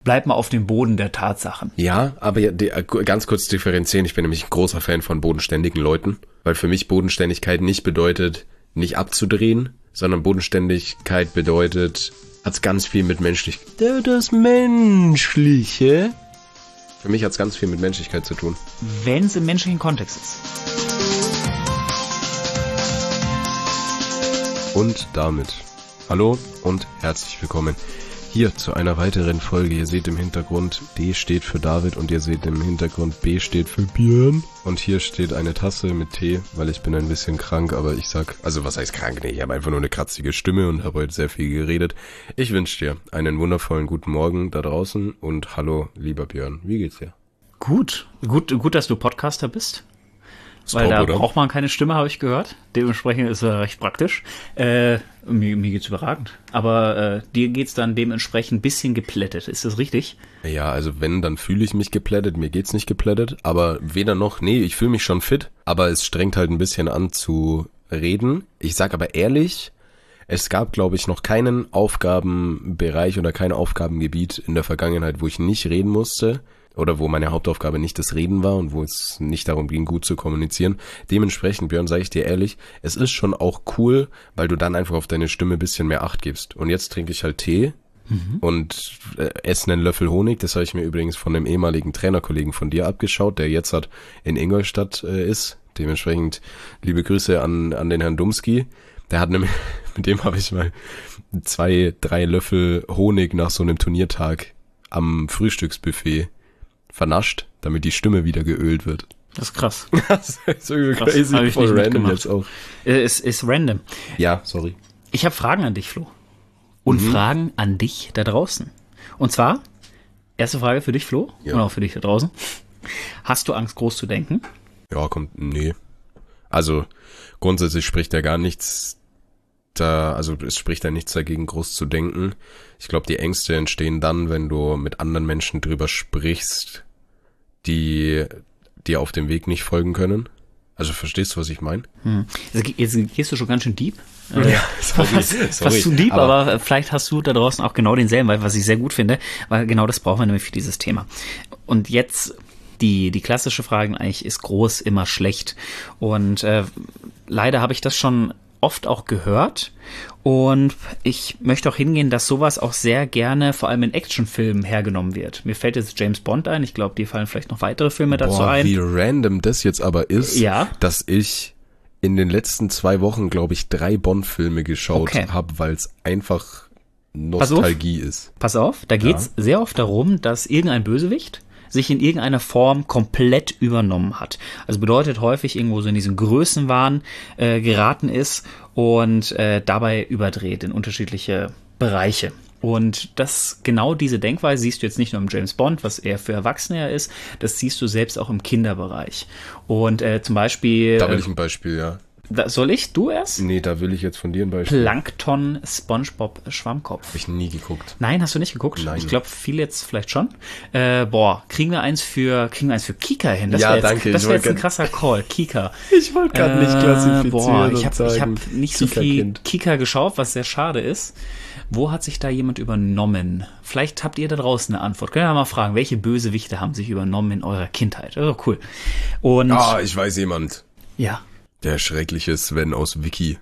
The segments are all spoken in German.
bleib mal auf dem Boden der Tatsachen. Ja, aber ganz kurz differenzieren. Ich bin nämlich ein großer Fan von bodenständigen Leuten, weil für mich Bodenständigkeit nicht bedeutet, nicht abzudrehen, sondern Bodenständigkeit bedeutet, hat's ganz viel mit das Menschliche. Für mich hat's ganz viel mit Menschlichkeit zu tun. Wenn es im menschlichen Kontext ist. Und damit hallo und herzlich willkommen hier zu einer weiteren Folge. Ihr seht im Hintergrund, D steht für David und ihr seht im Hintergrund, B steht für Björn. Und hier steht eine Tasse mit Tee, weil ich bin ein bisschen krank, aber ich sag, also was heißt krank? Nee, ich habe einfach nur eine kratzige Stimme und habe heute sehr viel geredet. Ich wünsche dir einen wundervollen guten Morgen da draußen und hallo, lieber Björn. Wie geht's dir? Gut, dass du Podcaster bist. Weil da braucht man keine Stimme, habe ich gehört. Dementsprechend ist er recht praktisch. Mir geht's überragend. Aber dir geht's dann dementsprechend ein bisschen geplättet. Ist das richtig? Ja, also wenn, dann fühle ich mich geplättet. Mir geht's nicht geplättet. Aber weder noch, nee, ich fühle mich schon fit. Aber es strengt halt ein bisschen an zu reden. Ich sag aber ehrlich, es gab, glaube ich, noch keinen Aufgabenbereich oder kein Aufgabengebiet in der Vergangenheit, wo ich nicht reden musste. Oder wo meine Hauptaufgabe nicht das Reden war und wo es nicht darum ging, gut zu kommunizieren. Dementsprechend, Björn, sage ich dir ehrlich, es ist schon auch cool, weil du dann einfach auf deine Stimme ein bisschen mehr Acht gibst. Und jetzt trinke ich halt Tee und esse einen Löffel Honig. Das habe ich mir übrigens von einem ehemaligen Trainerkollegen von dir abgeschaut, der jetzt halt in Ingolstadt ist. Dementsprechend liebe Grüße an den Herrn Dumski. Der hat nämlich, mit dem habe ich mal 2-3 Löffel Honig nach so einem Turniertag am Frühstücksbuffet vernascht, damit die Stimme wieder geölt wird. Das ist krass. Das ist so crazy, voll random jetzt auch. Ist random. Ja, sorry. Ich habe Fragen an dich, Flo. Und Fragen an dich da draußen. Und zwar, erste Frage für dich, Flo, und auch für dich da draußen. Hast du Angst, groß zu denken? Ja, nee. Also, grundsätzlich spricht ja gar nichts es spricht ja nichts dagegen, groß zu denken. Ich glaube, die Ängste entstehen dann, wenn du mit anderen Menschen drüber sprichst, die dir auf dem Weg nicht folgen können. Also verstehst du, was ich meine? Jetzt gehst du schon ganz schön deep. Ja, sorry. Fast zu deep, aber vielleicht hast du da draußen auch genau denselben, weil was ich sehr gut finde, weil genau das brauchen wir nämlich für dieses Thema. Und jetzt die klassische Frage eigentlich, ist groß immer schlecht? Und leider habe ich das schon oft auch gehört und ich möchte auch hingehen, dass sowas auch sehr gerne vor allem in Actionfilmen hergenommen wird. Mir fällt jetzt James Bond ein, ich glaube, dir fallen vielleicht noch weitere Filme dazu ein. Wie random das jetzt aber ist, ja, dass ich in den letzten 2 Wochen, glaube ich, 3 Bond-Filme geschaut habe, weil es einfach Nostalgie ist. Pass auf, da geht's sehr oft darum, dass irgendein Bösewicht sich in irgendeiner Form komplett übernommen hat. Also bedeutet häufig irgendwo so in diesen Größenwahn geraten ist und dabei überdreht in unterschiedliche Bereiche. Und genau diese Denkweise siehst du jetzt nicht nur im James Bond, was eher für Erwachsene ist, das siehst du selbst auch im Kinderbereich. Und zum Beispiel... Da will ich ein Beispiel, ja. Soll ich? Du erst? Nee, da will ich jetzt von dir ein Beispiel. Plankton, SpongeBob, Schwammkopf. Habe ich nie geguckt. Nein, hast du nicht geguckt? Nein. Ich glaube, viele jetzt vielleicht schon. Kriegen wir eins für Kika hin? Das danke. Das wäre jetzt ein krasser Call. Kika. Ich wollte gerade nicht klassifizieren. Ich hab nicht so viel Kika geschaut, was sehr schade ist. Wo hat sich da jemand übernommen? Vielleicht habt ihr da draußen eine Antwort. Könnt ihr mal fragen, welche Bösewichte haben sich übernommen in eurer Kindheit? Also cool. Und ich weiß jemand. Ja. Der schreckliche Sven aus Wiki.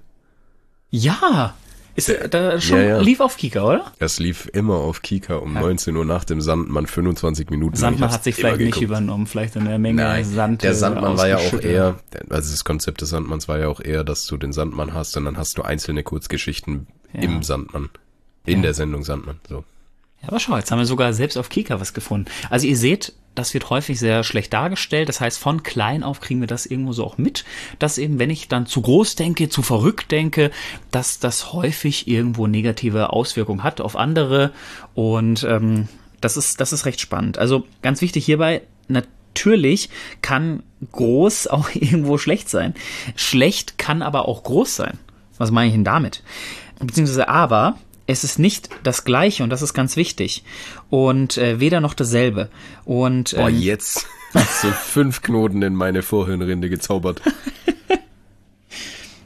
Ja, lief auf Kika, oder? Es lief immer auf Kika um 19 Uhr nach dem Sandmann, 25 Minuten. Sandmann hat sich vielleicht nicht übernommen, vielleicht in der Menge Sand. Der Sandmann war ja auch eher, also das Konzept des Sandmanns war ja auch eher, dass du den Sandmann hast und dann hast du einzelne Kurzgeschichten im Sandmann. In der Sendung Sandmann, so. Ja, aber schau, jetzt haben wir sogar selbst auf Kika was gefunden. Also ihr seht, das wird häufig sehr schlecht dargestellt. Das heißt, von klein auf kriegen wir das irgendwo so auch mit, dass eben, wenn ich dann zu groß denke, zu verrückt denke, dass das häufig irgendwo negative Auswirkungen hat auf andere. Und das ist recht spannend. Also ganz wichtig hierbei, natürlich kann groß auch irgendwo schlecht sein. Schlecht kann aber auch groß sein. Was meine ich denn damit? Beziehungsweise aber... Es ist nicht das Gleiche und das ist ganz wichtig. Und weder noch dasselbe. Und jetzt hast du 5 Knoten in meine Vorhirnrinde gezaubert.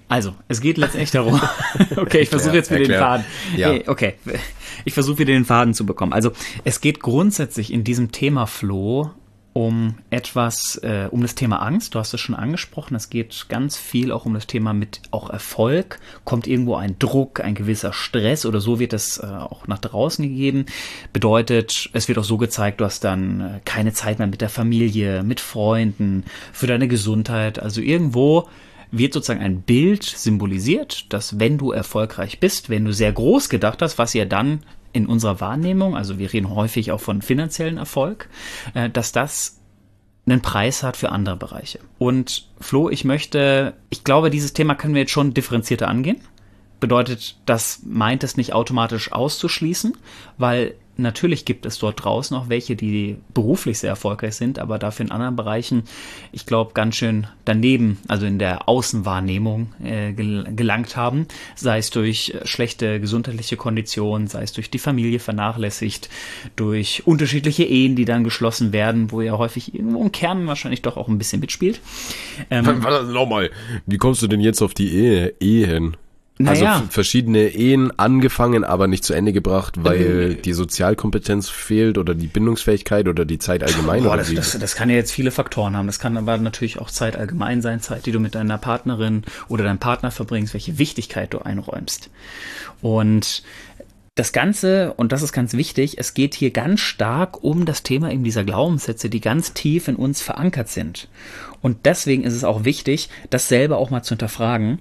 Also, es geht letztendlich darum, okay, ich versuche jetzt wieder den Faden. Ja. Okay, ich versuche wieder den Faden zu bekommen. Also, es geht grundsätzlich in diesem Thema Floh um etwas, um das Thema Angst. Du hast es schon angesprochen. Es geht ganz viel auch um das Thema mit auch Erfolg. Kommt irgendwo ein Druck, ein gewisser Stress oder so wird es auch nach draußen gegeben. Bedeutet, es wird auch so gezeigt, du hast dann keine Zeit mehr mit der Familie, mit Freunden, für deine Gesundheit. Also irgendwo wird sozusagen ein Bild symbolisiert, dass wenn du erfolgreich bist, wenn du sehr groß gedacht hast, was ja dann in unserer Wahrnehmung, also wir reden häufig auch von finanziellen Erfolg, dass das einen Preis hat für andere Bereiche. Und Flo, ich glaube, dieses Thema können wir jetzt schon differenzierter angehen. Bedeutet, das meint es nicht automatisch auszuschließen, weil natürlich gibt es dort draußen auch welche, die beruflich sehr erfolgreich sind, aber dafür in anderen Bereichen, ich glaube, ganz schön daneben, also in der Außenwahrnehmung gelangt haben, sei es durch schlechte gesundheitliche Konditionen, sei es durch die Familie vernachlässigt, durch unterschiedliche Ehen, die dann geschlossen werden, wo ja häufig irgendwo im Kern wahrscheinlich doch auch ein bisschen mitspielt. Warte, nochmal, wie kommst du denn jetzt auf die Ehe hin? Naja. Also verschiedene Ehen angefangen, aber nicht zu Ende gebracht, weil die Sozialkompetenz fehlt oder die Bindungsfähigkeit oder die Zeit allgemein. Boah, das kann ja jetzt viele Faktoren haben. Das kann aber natürlich auch Zeit allgemein sein, Zeit, die du mit deiner Partnerin oder deinem Partner verbringst, welche Wichtigkeit du einräumst. Und das Ganze, und das ist ganz wichtig, es geht hier ganz stark um das Thema eben dieser Glaubenssätze, die ganz tief in uns verankert sind. Und deswegen ist es auch wichtig, das selber auch mal zu hinterfragen.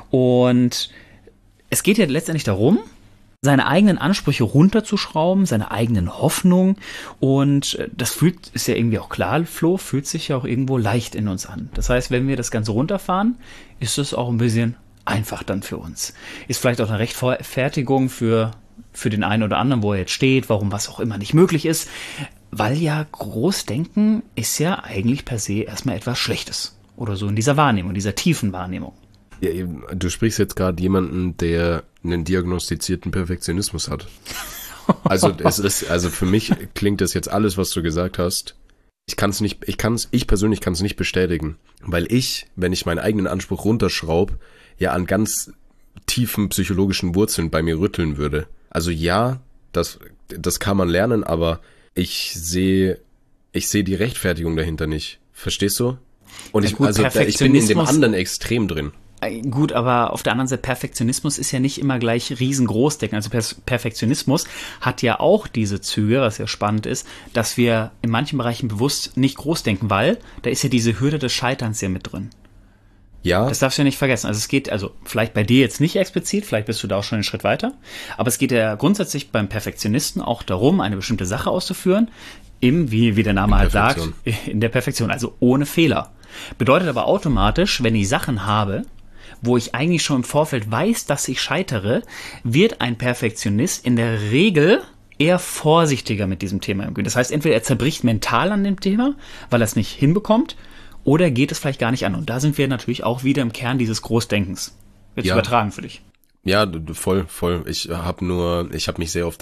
Und es geht ja letztendlich darum, seine eigenen Ansprüche runterzuschrauben, seine eigenen Hoffnungen. Und das ist ja irgendwie auch klar, Flo, fühlt sich ja auch irgendwo leicht in uns an. Das heißt, wenn wir das Ganze runterfahren, ist es auch ein bisschen einfach dann für uns. Ist vielleicht auch eine Rechtfertigung für den einen oder anderen, wo er jetzt steht, warum was auch immer nicht möglich ist. Weil ja Großdenken ist ja eigentlich per se erstmal etwas Schlechtes. Oder so in dieser Wahrnehmung, dieser tiefen Wahrnehmung. Ja, du sprichst jetzt gerade jemanden, der einen diagnostizierten Perfektionismus hat. Also also für mich klingt das jetzt alles, was du gesagt hast. Ich persönlich kann es nicht bestätigen. Weil wenn ich meinen eigenen Anspruch runterschraube, ja an ganz tiefen psychologischen Wurzeln bei mir rütteln würde. Also ja, das kann man lernen, aber ich sehe die Rechtfertigung dahinter nicht. Verstehst du? Und ja, gut, ich bin in dem anderen Extrem drin. Gut, aber auf der anderen Seite, Perfektionismus ist ja nicht immer gleich riesengroß denken. Also Perfektionismus hat ja auch diese Züge, was ja spannend ist, dass wir in manchen Bereichen bewusst nicht groß denken, weil da ist ja diese Hürde des Scheiterns ja mit drin. Ja. Das darfst du ja nicht vergessen. Also es geht, vielleicht bei dir jetzt nicht explizit, vielleicht bist du da auch schon einen Schritt weiter, aber es geht ja grundsätzlich beim Perfektionisten auch darum, eine bestimmte Sache auszuführen, eben, wie der Name halt sagt, in der Perfektion, also ohne Fehler. Bedeutet aber automatisch, wenn ich Sachen habe, wo ich eigentlich schon im Vorfeld weiß, dass ich scheitere, wird ein Perfektionist in der Regel eher vorsichtiger mit diesem Thema umgehen. Das heißt, entweder er zerbricht mental an dem Thema, weil er es nicht hinbekommt, oder geht es vielleicht gar nicht an. Und da sind wir natürlich auch wieder im Kern dieses Großdenkens. Jetzt übertragen für dich. Ja, voll. Ich habe mich sehr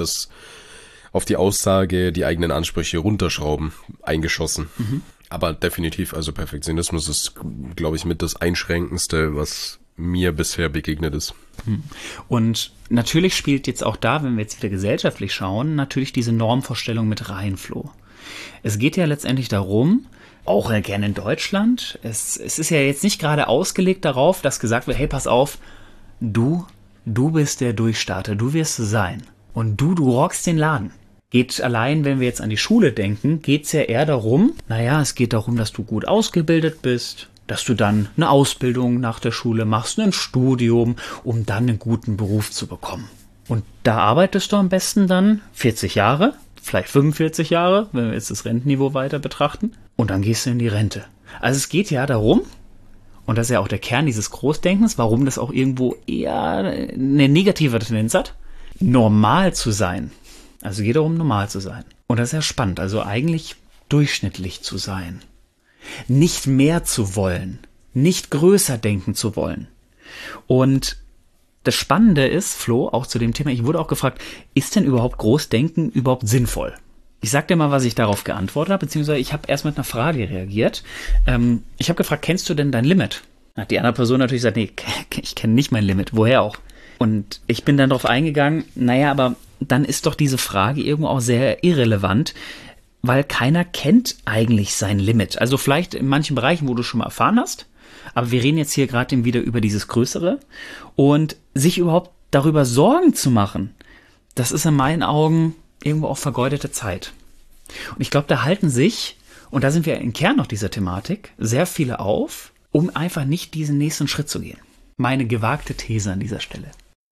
auf die Aussage, die eigenen Ansprüche runterschrauben, eingeschossen. Mhm. Aber definitiv, also Perfektionismus ist, glaube ich, mit das Einschränkendste, was mir bisher begegnet ist. Und natürlich spielt jetzt auch da, wenn wir jetzt wieder gesellschaftlich schauen, natürlich diese Normvorstellung mit rein, Flo. Es geht ja letztendlich darum, auch gerne in Deutschland, es ist ja jetzt nicht gerade ausgelegt darauf, dass gesagt wird, hey, pass auf, du bist der Durchstarter, du wirst es sein. Und du rockst den Laden. Geht allein, wenn wir jetzt an die Schule denken, geht's ja eher darum, es geht darum, dass du gut ausgebildet bist, dass du dann eine Ausbildung nach der Schule machst, ein Studium, um dann einen guten Beruf zu bekommen. Und da arbeitest du am besten dann 40 Jahre, vielleicht 45 Jahre, wenn wir jetzt das Rentenniveau weiter betrachten, und dann gehst du in die Rente. Also es geht ja darum, und das ist ja auch der Kern dieses Großdenkens, warum das auch irgendwo eher eine negative Tendenz hat, normal zu sein. Also es geht darum, normal zu sein. Und das ist ja spannend, also eigentlich durchschnittlich zu sein. Nicht mehr zu wollen, nicht größer denken zu wollen. Und das Spannende ist, Flo, auch zu dem Thema, ich wurde auch gefragt, ist denn überhaupt Großdenken überhaupt sinnvoll? Ich sag dir mal, was ich darauf geantwortet habe, beziehungsweise ich habe erst mit einer Frage reagiert. Ich habe gefragt, kennst du denn dein Limit? Hat die andere Person natürlich gesagt, nee, ich kenne nicht mein Limit, woher auch? Und ich bin dann darauf eingegangen, naja, aber dann ist doch diese Frage irgendwo auch sehr irrelevant, weil keiner kennt eigentlich sein Limit. Also vielleicht in manchen Bereichen, wo du schon mal erfahren hast, aber wir reden jetzt hier gerade wieder über dieses Größere und sich überhaupt darüber Sorgen zu machen, das ist in meinen Augen irgendwo auch vergeudete Zeit. Und ich glaube, da halten sich, und da sind wir im Kern noch dieser Thematik, sehr viele auf, um einfach nicht diesen nächsten Schritt zu gehen. Meine gewagte These an dieser Stelle.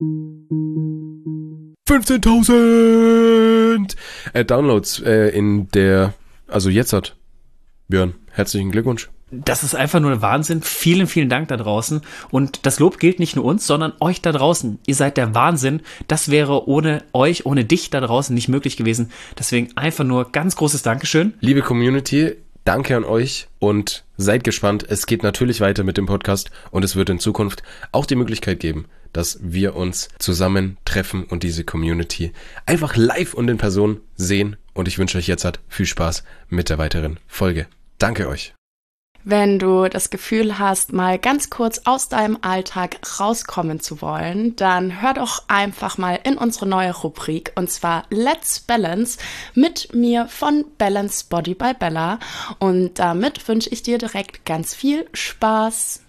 15.000 Downloads also jetzt hat Björn, herzlichen Glückwunsch. Das ist einfach nur Wahnsinn. Vielen, vielen Dank da draußen. Und das Lob gilt nicht nur uns, sondern euch da draußen. Ihr seid der Wahnsinn. Das wäre ohne euch, ohne dich da draußen nicht möglich gewesen. Deswegen einfach nur ganz großes Dankeschön. Liebe Community, danke an euch und seid gespannt. Es geht natürlich weiter mit dem Podcast und es wird in Zukunft auch die Möglichkeit geben, dass wir uns zusammen treffen und diese Community einfach live und in Person sehen. Und ich wünsche euch jetzt viel Spaß mit der weiteren Folge. Danke euch. Wenn du das Gefühl hast, mal ganz kurz aus deinem Alltag rauskommen zu wollen, dann hör doch einfach mal in unsere neue Rubrik, und zwar Let's Balance mit mir von Balance Body by Bella. Und damit wünsche ich dir direkt ganz viel Spaß.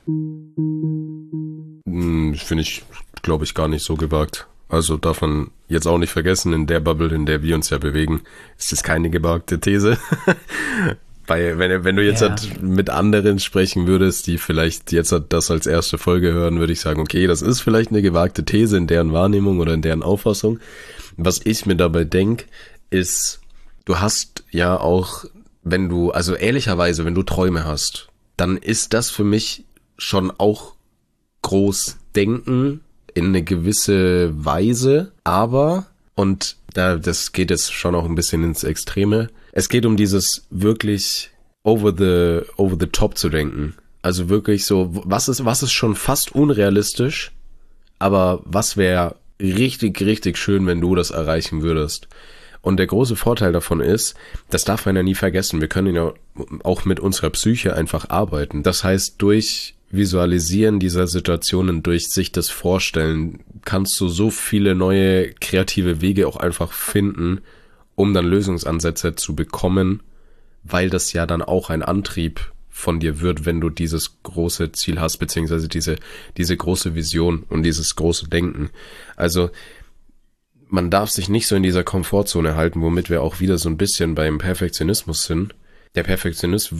Finde ich, glaube ich, gar nicht so gewagt. Also darf man jetzt auch nicht vergessen, in der Bubble, in der wir uns ja bewegen, ist das keine gewagte These. Weil wenn du jetzt mit anderen sprechen würdest, die vielleicht jetzt das als erste Folge hören, würde ich sagen, okay, das ist vielleicht eine gewagte These in deren Wahrnehmung oder in deren Auffassung. Was ich mir dabei denke, ist, du hast ja auch, also ehrlicherweise, wenn du Träume hast, dann ist das für mich schon auch groß denken in eine gewisse Weise, aber, und das geht jetzt schon auch ein bisschen ins Extreme, es geht um dieses wirklich over the top zu denken. Also wirklich so, was ist schon fast unrealistisch, aber was wäre richtig, richtig schön, wenn du das erreichen würdest. Und der große Vorteil davon ist, das darf man ja nie vergessen, wir können ja auch mit unserer Psyche einfach arbeiten. Das heißt, durch Visualisieren dieser Situationen, durch sich das Vorstellen, kannst du so viele neue kreative Wege auch einfach finden, um dann Lösungsansätze zu bekommen, weil das ja dann auch ein Antrieb von dir wird, wenn du dieses große Ziel hast, beziehungsweise diese große Vision und dieses große Denken. Also man darf sich nicht so in dieser Komfortzone halten, womit wir auch wieder so ein bisschen beim Perfektionismus sind. Der Perfektionist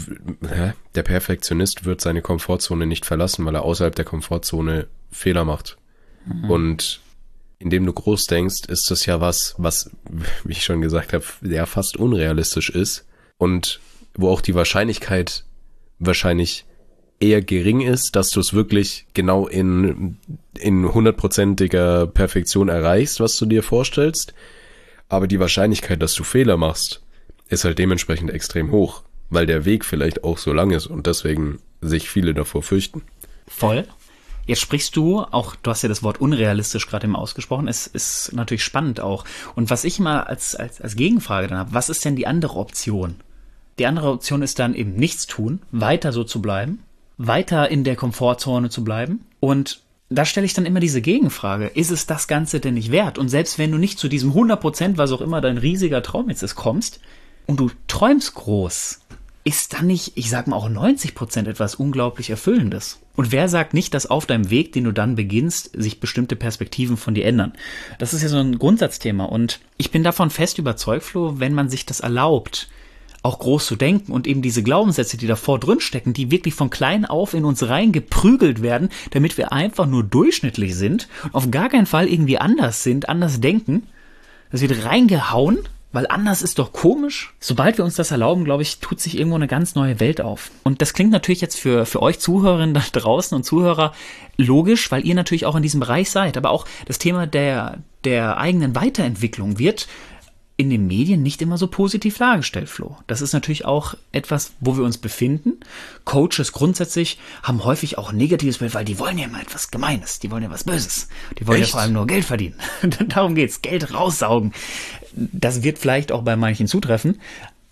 wird seine Komfortzone nicht verlassen, weil er außerhalb der Komfortzone Fehler macht. Mhm. Und indem du groß denkst, ist das ja was, wie ich schon gesagt habe, ja fast unrealistisch ist und wo auch die Wahrscheinlichkeit wahrscheinlich eher gering ist, dass du es wirklich genau in 100%iger Perfektion erreichst, was du dir vorstellst. Aber die Wahrscheinlichkeit, dass du Fehler machst, ist halt dementsprechend extrem hoch, weil der Weg vielleicht auch so lang ist und deswegen sich viele davor fürchten. Voll. Jetzt sprichst du hast ja das Wort unrealistisch gerade eben ausgesprochen, es ist natürlich spannend auch. Und was ich immer als Gegenfrage dann habe, was ist denn die andere Option? Die andere Option ist dann eben nichts tun, weiter so zu bleiben, weiter in der Komfortzone zu bleiben. Und da stelle ich dann immer diese Gegenfrage, ist es das Ganze denn nicht wert? Und selbst wenn du nicht zu diesem 100%, was auch immer dein riesiger Traum jetzt ist, kommst und du träumst groß, ist dann nicht, ich sag mal auch 90% etwas unglaublich Erfüllendes? Und wer sagt nicht, dass auf deinem Weg, den du dann beginnst, sich bestimmte Perspektiven von dir ändern? Das ist ja so ein Grundsatzthema und ich bin davon fest überzeugt, Flo, wenn man sich das erlaubt, auch groß zu denken und eben diese Glaubenssätze, die davor drin stecken, die wirklich von klein auf in uns reingeprügelt werden, damit wir einfach nur durchschnittlich sind und auf gar keinen Fall irgendwie anders sind, anders denken, das wird reingehauen, weil anders ist doch komisch. Sobald wir uns das erlauben, glaube ich, tut sich irgendwo eine ganz neue Welt auf. Und das klingt natürlich jetzt für euch Zuhörerinnen da draußen und Zuhörer logisch, weil ihr natürlich auch in diesem Bereich seid. Aber auch das Thema der eigenen Weiterentwicklung wird in den Medien nicht immer so positiv dargestellt, Flo. Das ist natürlich auch etwas, wo wir uns befinden. Coaches grundsätzlich haben häufig auch ein negatives Bild, weil die wollen ja immer etwas Gemeines, die wollen ja was Böses. Die wollen ja vor allem nur Geld verdienen. Darum geht's, Geld raussaugen. Das wird vielleicht auch bei manchen zutreffen,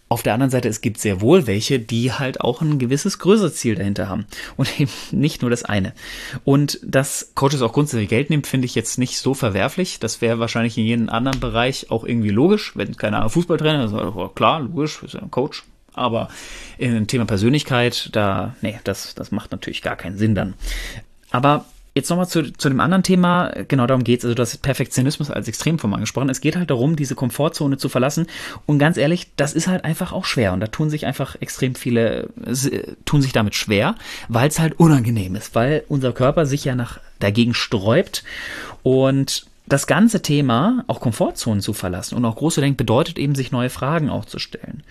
Auf der anderen Seite, es gibt sehr wohl welche, die halt auch ein gewisses größeres Ziel dahinter haben und eben nicht nur das eine. Und dass Coaches auch grundsätzlich Geld nehmen, finde ich jetzt nicht so verwerflich. Das wäre wahrscheinlich in jedem anderen Bereich auch irgendwie logisch, wenn, keine Ahnung, Fußballtrainer, das war klar, logisch, ist ja ein Coach. Aber im Thema Persönlichkeit, das macht natürlich gar keinen Sinn dann. Aber jetzt nochmal zu dem anderen Thema, genau darum geht's. Also du hast Perfektionismus als Extremform angesprochen. Es geht halt darum, diese Komfortzone zu verlassen. Und ganz ehrlich, das ist halt einfach auch schwer. Und da tun sich einfach extrem viele, tun sich damit schwer, weil es halt unangenehm ist, weil unser Körper sich ja dagegen sträubt. Und das ganze Thema, auch Komfortzonen zu verlassen und auch groß zu denken, bedeutet eben, sich neue Fragen auch zu stellen.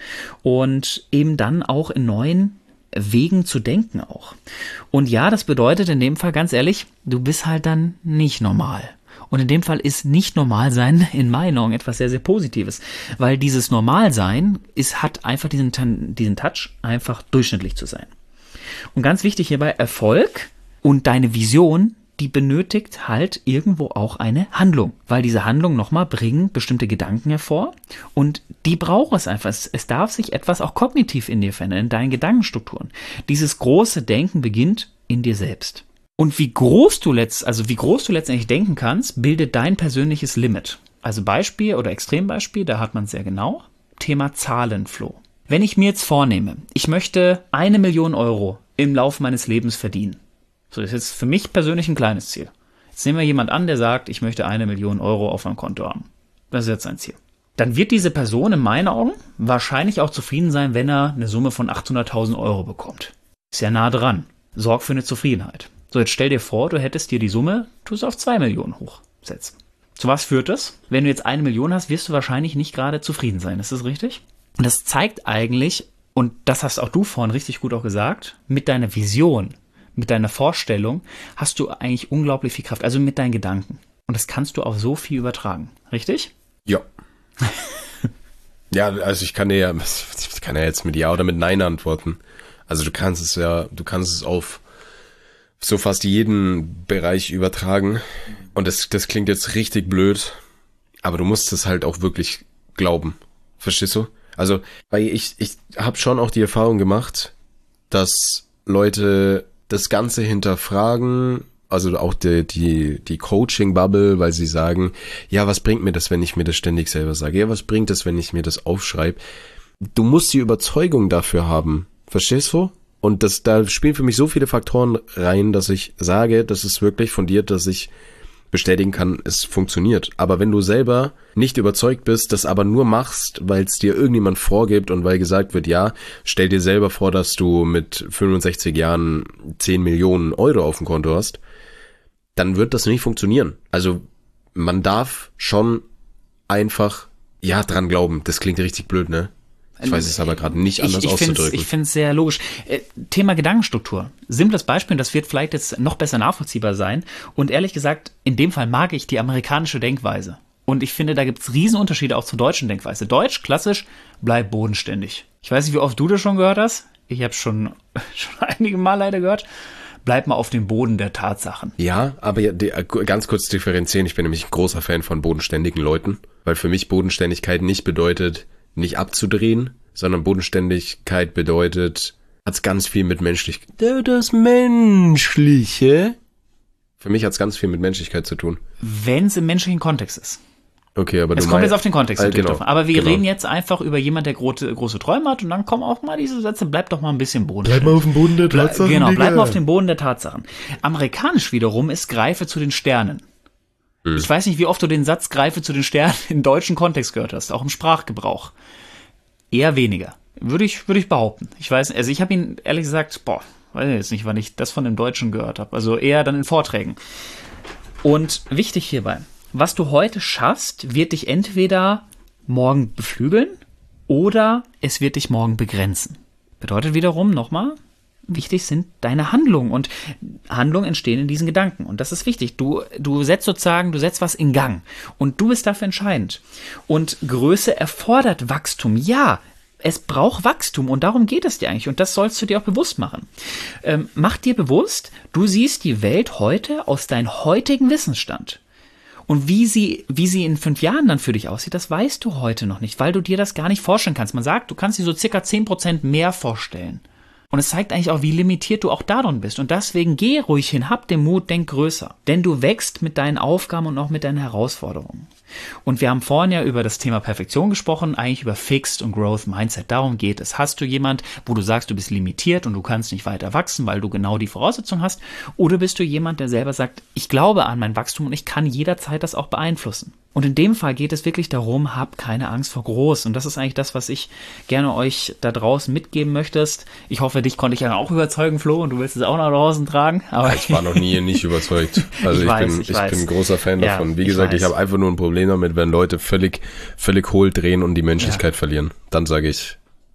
Und eben dann auch in neuen Wegen zu denken auch. Und ja, das bedeutet in dem Fall, ganz ehrlich, du bist halt dann nicht normal. Und in dem Fall ist nicht normal sein in meinen Augen etwas sehr, sehr Positives. Weil dieses Normalsein hat einfach diesen Touch, einfach durchschnittlich zu sein. Und ganz wichtig hierbei, Erfolg und deine Vision, die benötigt halt irgendwo auch eine Handlung, weil diese Handlung nochmal bringen bestimmte Gedanken hervor und die braucht es einfach. Es darf sich etwas auch kognitiv in dir verändern, in deinen Gedankenstrukturen. Dieses große Denken beginnt in dir selbst. Und wie groß du letztendlich denken kannst, bildet dein persönliches Limit. Also Beispiel oder Extrembeispiel, da hat man es sehr genau. Thema Zahlenflow. Wenn ich mir jetzt vornehme, ich möchte 1 Million Euro im Laufe meines Lebens verdienen. So, das ist jetzt für mich persönlich ein kleines Ziel. Jetzt nehmen wir jemand an, der sagt, ich möchte 1 Million Euro auf meinem Konto haben. Das ist jetzt sein Ziel. Dann wird diese Person in meinen Augen wahrscheinlich auch zufrieden sein, wenn er eine Summe von 800.000 Euro bekommt. Ist ja nah dran. Sorgt für eine Zufriedenheit. So, jetzt stell dir vor, du hättest dir die Summe, tust auf 2 Millionen hochsetzen. Zu was führt das? Wenn du jetzt 1 Million hast, wirst du wahrscheinlich nicht gerade zufrieden sein. Ist das richtig? Und das zeigt eigentlich, und das hast auch du vorhin richtig gut auch gesagt, mit deiner Vision, mit deiner Vorstellung hast du eigentlich unglaublich viel Kraft, also mit deinen Gedanken. Und das kannst du auf so viel übertragen, richtig? Ja. Ja, also ich kann ja jetzt mit Ja oder mit Nein antworten. Also du kannst es auf so fast jeden Bereich übertragen. Und das klingt jetzt richtig blöd, aber du musst es halt auch wirklich glauben. Verstehst du? Also, weil ich habe schon auch die Erfahrung gemacht, dass Leute das Ganze hinterfragen, also auch die Coaching-Bubble, weil sie sagen, ja, was bringt mir das, wenn ich mir das ständig selber sage? Ja, was bringt das, wenn ich mir das aufschreibe? Du musst die Überzeugung dafür haben. Verstehst du? Und da spielen für mich so viele Faktoren rein, dass ich sage, das ist wirklich fundiert, dass ich bestätigen kann, es funktioniert. Aber wenn du selber nicht überzeugt bist, das aber nur machst, weil es dir irgendjemand vorgibt und weil gesagt wird, ja, stell dir selber vor, dass du mit 65 Jahren 10 Millionen Euro auf dem Konto hast, dann wird das nicht funktionieren. Also man darf schon einfach, ja, dran glauben. Das klingt richtig blöd, ne? Ich weiß es aber gerade nicht anders auszudrücken. Ich finde es sehr logisch. Thema Gedankenstruktur. Simples Beispiel, das wird vielleicht jetzt noch besser nachvollziehbar sein. Und ehrlich gesagt, in dem Fall mag ich die amerikanische Denkweise. Und ich finde, da gibt es Riesenunterschiede auch zur deutschen Denkweise. Deutsch, klassisch, bleib bodenständig. Ich weiß nicht, wie oft du das schon gehört hast. Ich habe schon einige Mal leider gehört. Bleib mal auf dem Boden der Tatsachen. Ja, aber ganz kurz differenzieren. Ich bin nämlich ein großer Fan von bodenständigen Leuten. Weil für mich Bodenständigkeit nicht bedeutet, nicht abzudrehen, sondern Bodenständigkeit bedeutet, hat's ganz viel mit Menschlichkeit. Das Menschliche? Für mich hat's ganz viel mit Menschlichkeit zu tun. Wenn es im menschlichen Kontext ist. Okay, aber es kommt jetzt auf den Kontext natürlich genau, drauf. Aber wir genau. reden jetzt einfach über jemand, der große Träume hat und dann kommen auch mal diese Sätze, bleib doch mal ein bisschen bodenständig. Bleib mal auf dem Boden der Tatsachen. Genau, bleib mal auf dem Boden der Tatsachen. Amerikanisch wiederum ist greife zu den Sternen. Ich weiß nicht, wie oft du den Satz greife zu den Sternen im deutschen Kontext gehört hast, auch im Sprachgebrauch. Eher weniger. Würde ich behaupten. Ich weiß, also ich habe ihn ehrlich gesagt, weiß ich jetzt nicht, wann ich das von dem Deutschen gehört habe. Also eher dann in Vorträgen. Und wichtig hierbei, was du heute schaffst, wird dich entweder morgen beflügeln oder es wird dich morgen begrenzen. Bedeutet wiederum nochmal, wichtig sind deine Handlungen und Handlungen entstehen in diesen Gedanken und das ist wichtig. Du setzt was in Gang und du bist dafür entscheidend. Und Größe erfordert Wachstum. Ja, es braucht Wachstum und darum geht es dir eigentlich und das sollst du dir auch bewusst machen. Mach dir bewusst, du siehst die Welt heute aus deinem heutigen Wissensstand. Und wie sie in 5 Jahren dann für dich aussieht, das weißt du heute noch nicht, weil du dir das gar nicht vorstellen kannst. Man sagt, du kannst dir so circa 10% mehr vorstellen. Und es zeigt eigentlich auch, wie limitiert du auch darin bist. Und deswegen geh ruhig hin, hab den Mut, denk größer. Denn du wächst mit deinen Aufgaben und auch mit deinen Herausforderungen. Und wir haben vorhin ja über das Thema Perfektion gesprochen, eigentlich über Fixed und Growth Mindset. Darum geht es. Hast du jemand, wo du sagst, du bist limitiert und du kannst nicht weiter wachsen, weil du genau die Voraussetzungen hast? Oder bist du jemand, der selber sagt, ich glaube an mein Wachstum und ich kann jederzeit das auch beeinflussen? Und in dem Fall geht es wirklich darum, hab keine Angst vor groß. Und das ist eigentlich das, was ich gerne euch da draußen mitgeben möchtest. Ich hoffe, dich konnte ich ja auch überzeugen, Flo, und du willst es auch nach draußen tragen. Aber ich war noch nie nicht überzeugt. Also ich bin ein großer Fan davon. Wie gesagt, ich habe einfach nur ein Problem damit, wenn Leute völlig hohl drehen und die Menschlichkeit verlieren. Dann sage ich,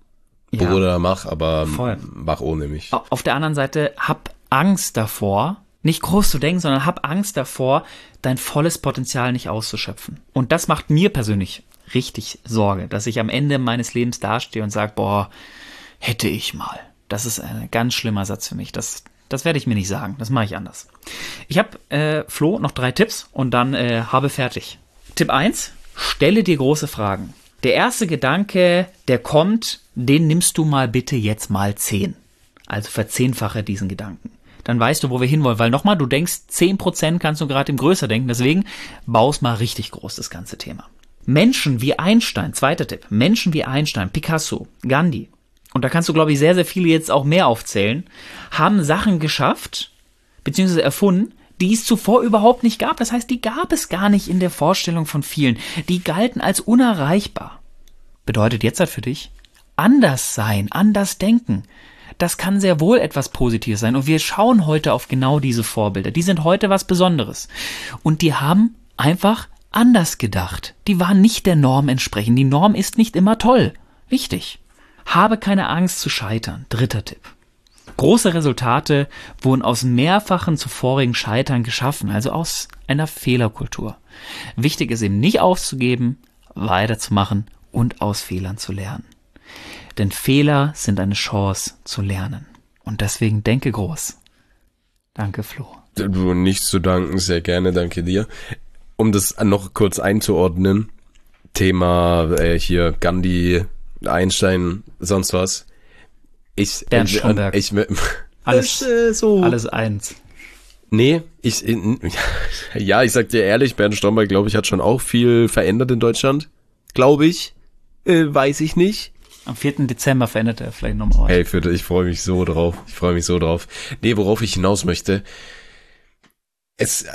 Bruder, mach, aber mach ohne mich. Auf der anderen Seite, hab Angst davor, nicht groß zu denken, sondern hab Angst davor, dein volles Potenzial nicht auszuschöpfen. Und das macht mir persönlich richtig Sorge, dass ich am Ende meines Lebens dastehe und sage, boah, hätte ich mal. Das ist ein ganz schlimmer Satz für mich. Das werde ich mir nicht sagen. Das mache ich anders. Ich habe, Flo, noch 3 Tipps und dann habe fertig. Tipp 1, stelle dir große Fragen. Der erste Gedanke, der kommt, den nimmst du mal bitte jetzt mal 10. Also verzehnfache diesen Gedanken. Dann weißt du, wo wir hinwollen. Weil nochmal, du denkst, 10% kannst du gerade im Größer denken. Deswegen baust mal richtig groß das ganze Thema. Menschen wie Einstein, zweiter Tipp. Menschen wie Einstein, Picasso, Gandhi. Und da kannst du, glaube ich, sehr, sehr viele jetzt auch mehr aufzählen. Haben Sachen geschafft, beziehungsweise erfunden, die es zuvor überhaupt nicht gab. Das heißt, die gab es gar nicht in der Vorstellung von vielen. Die galten als unerreichbar. Bedeutet jetzt halt für dich, anders sein, anders denken. Das kann sehr wohl etwas Positives sein. Und wir schauen heute auf genau diese Vorbilder. Die sind heute was Besonderes. Und die haben einfach anders gedacht. Die waren nicht der Norm entsprechend. Die Norm ist nicht immer toll. Wichtig. Habe keine Angst zu scheitern. Dritter Tipp. Große Resultate wurden aus mehrfachen zuvorigen Scheitern geschaffen, also aus einer Fehlerkultur. Wichtig ist eben nicht aufzugeben, weiterzumachen und aus Fehlern zu lernen. Denn Fehler sind eine Chance zu lernen. Und deswegen denke groß. Danke, Flo. Du, nichts zu danken, sehr gerne, danke dir. Um das noch kurz einzuordnen, Thema hier Gandhi, Einstein, sonst was. Bernd Stromberg. Alles eins. Nee, ich sag dir ehrlich, Bernd Stromberg, glaube ich, hat schon auch viel verändert in Deutschland. Glaube ich. Weiß ich nicht. Am 4. Dezember verändert er vielleicht nochmal was. Hey, ich freue mich so drauf. Nee, worauf ich hinaus möchte. Ich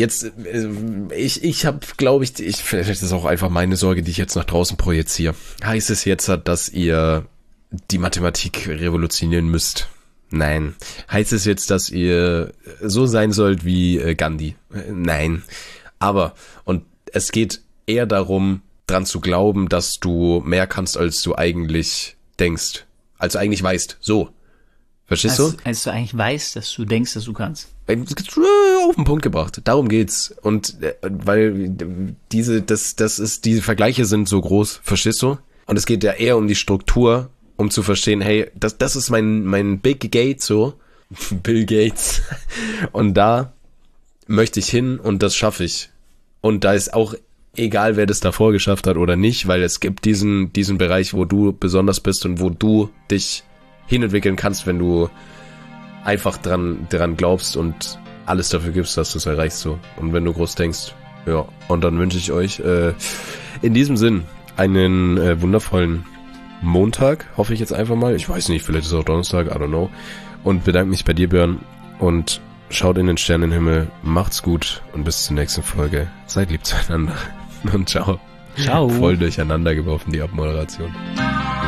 habe, glaube ich, vielleicht ist das auch einfach meine Sorge, die ich jetzt nach draußen projiziere. Heißt es jetzt, dass ihr die Mathematik revolutionieren müsst? Nein. Heißt es jetzt, dass ihr so sein sollt wie Gandhi? Nein. Aber, und es geht eher darum, dran zu glauben, dass du mehr kannst, als du eigentlich denkst. Als du eigentlich weißt. So. Verstehst du? Als du eigentlich weißt, dass du denkst, dass du kannst. Auf den Punkt gebracht. Darum geht's. Und weil diese Vergleiche sind so groß. Verstehst du? Und es geht ja eher um die Struktur, um zu verstehen, hey, das ist mein Big Gate so. Bill Gates. Und da möchte ich hin und das schaffe ich. Und da ist auch egal, wer das davor geschafft hat oder nicht, weil es gibt diesen Bereich, wo du besonders bist und wo du dich hinentwickeln kannst, wenn du einfach dran glaubst und alles dafür gibst, dass du es erreichst so. Und wenn du groß denkst, ja. Und dann wünsche ich euch in diesem Sinn einen wundervollen Montag, hoffe ich jetzt einfach mal. Ich weiß nicht, vielleicht ist es auch Donnerstag, I don't know. Und bedanke mich bei dir, Björn. Und schaut in den Sternenhimmel, macht's gut und bis zur nächsten Folge. Seid lieb zueinander. Und ciao. Ciao. Voll durcheinander geworfen, die Abmoderation.